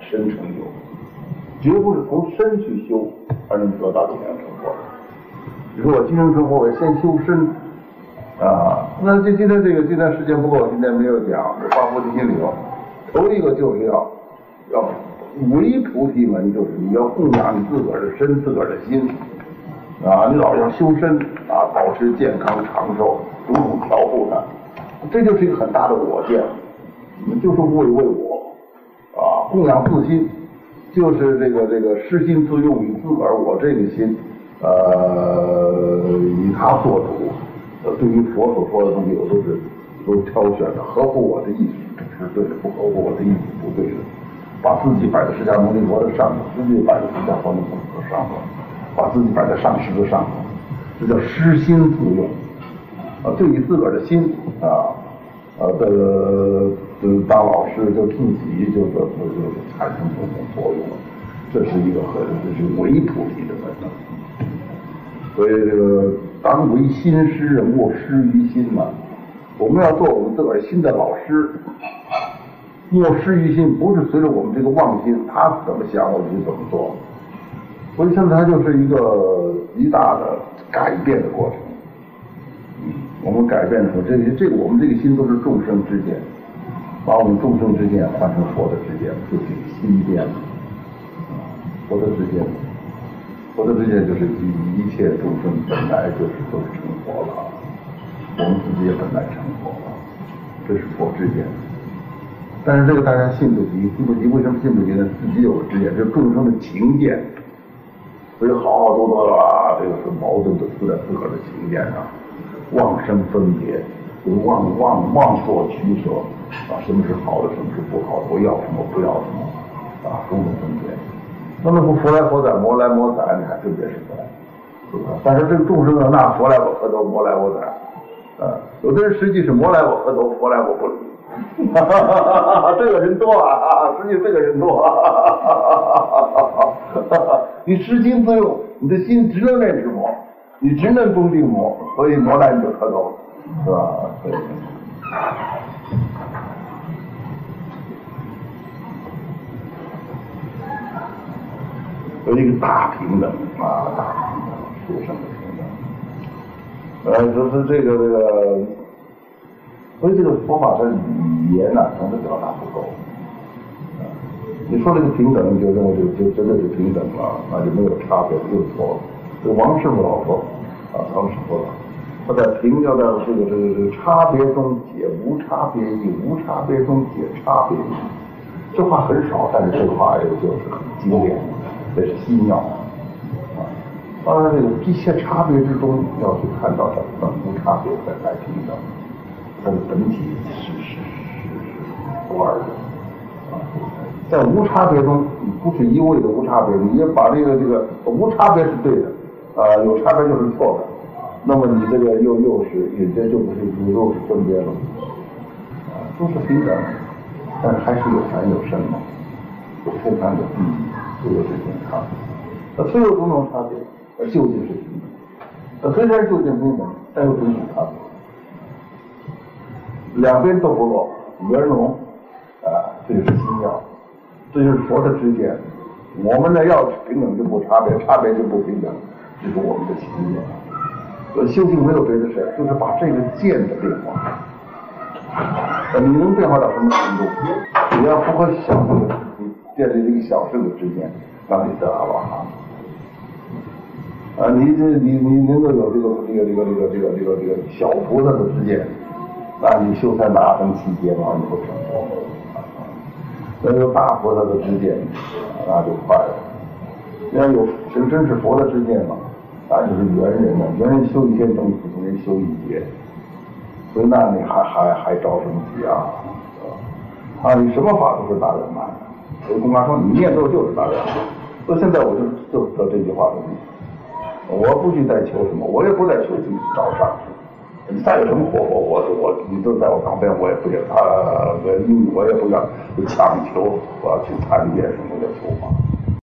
身成就，绝不是从身去修而能得到精神成佛。你说我精神成佛，我先修身啊，那今天时间不够，今天没有讲这八菩提心里头，头一个就是要为菩提门，就是你要供养你自个儿的身，自个儿的心啊，你老要修身啊，保持健康长寿，种种调护它，这就是一个很大的我见，就是为我啊，供养自心，就是这个失心自用，以自个儿我这个心，以他做主。对于佛所说的东西，我都挑选的合乎我的意思是对的，不合乎我的意思不对的。把自己摆在释迦牟尼佛的上头，自己摆在释迦牟尼佛的上头，把自己摆在上师的上头，这叫失心自用。对于自个儿的心啊，当老师就自己就产生这种作用了，这是一个这是唯菩提的本能。所以这个当为心师，莫失于心嘛。我们要做我们自个儿心的老师，莫失于心，不是随着我们这个妄心，他怎么想我们就怎么做。所以现在它就是一个极大的改变的过程。我们改变的时候，我们这个心都是众生之见，把我们众生之见换成佛的之见，就这个心变了。佛的之见。佛的之见就是一切众生本来都是成佛了，我们自己也本来成佛了，这是佛之见。但是这个大家信不及，为什么信不及呢？自己有个之见，这是众生的情见，所以好多啊，这个是矛盾的出在自个儿的情见上，妄生分别，妄所取舍啊，什么是好的，什么是不好的，我要什么不要什么啊，种种分别。那么说佛来佛宰，魔来魔宰，你看分别是不来，是吧？但是这个众生呢，那佛来我磕头，魔来我宰，有的人实际是魔来我磕头，佛来我不理，这个人多啊，实际这个人多，你失心自用，你的心只能认识魔，你只能恭敬魔，所以魔来你就磕头，是吧？对。有一个大平等啊，大平等，殊胜的平等。就是这个，所以这个佛法的语言呢，总是表达不够。你说这个平等，你就认为就真的是平等了，那就没有差别，就错了。这个王师傅老说啊，王师傅他在要在这个差别中解无差别义，无差别中解差别义。这话很少，但是这话也就是很精炼。这是心要啊，当然这个一切差别之中要去看到什么无差别才来平等，它的本体是不二的啊。在无差别中，你不是一味的无差别，你也把这个无差别是对的啊，有差别就是错的，那么你这个又是就不是又是分别了啊，都是平等，但是还是有凡有圣嘛，有非凡有地。都有这种差别，虽有种种差别，而究竟是平等。虽然究竟平等，但又准许差别。两边都不落，圆融，这就是心要，这就是佛的知见。我们呢要平等就不差别，差别就不平等，这是我们的情见。修行没有别的事，就是把这个见的变化。你能变化到什么程度？你要符合小圣的，建立一个小圣的之见，让你得阿罗汉。你能够有这个小菩萨的之见，那你修才哪等七劫嘛，你会成佛。那有大菩萨的之见，那就快了。要有真是佛的之见嘛，那就是猿人了。猿人修一天等于普通人修一劫。所以那你还着什么急啊？你什么法都是大圆满的。所以公刚说你念咒就是大圆满。所以现在我就得这句话的意思。我不去再求什么，我也不再求去找上师。你再有什么活你都在我旁边，我也不要我也不要强求我要去参见什么的求法。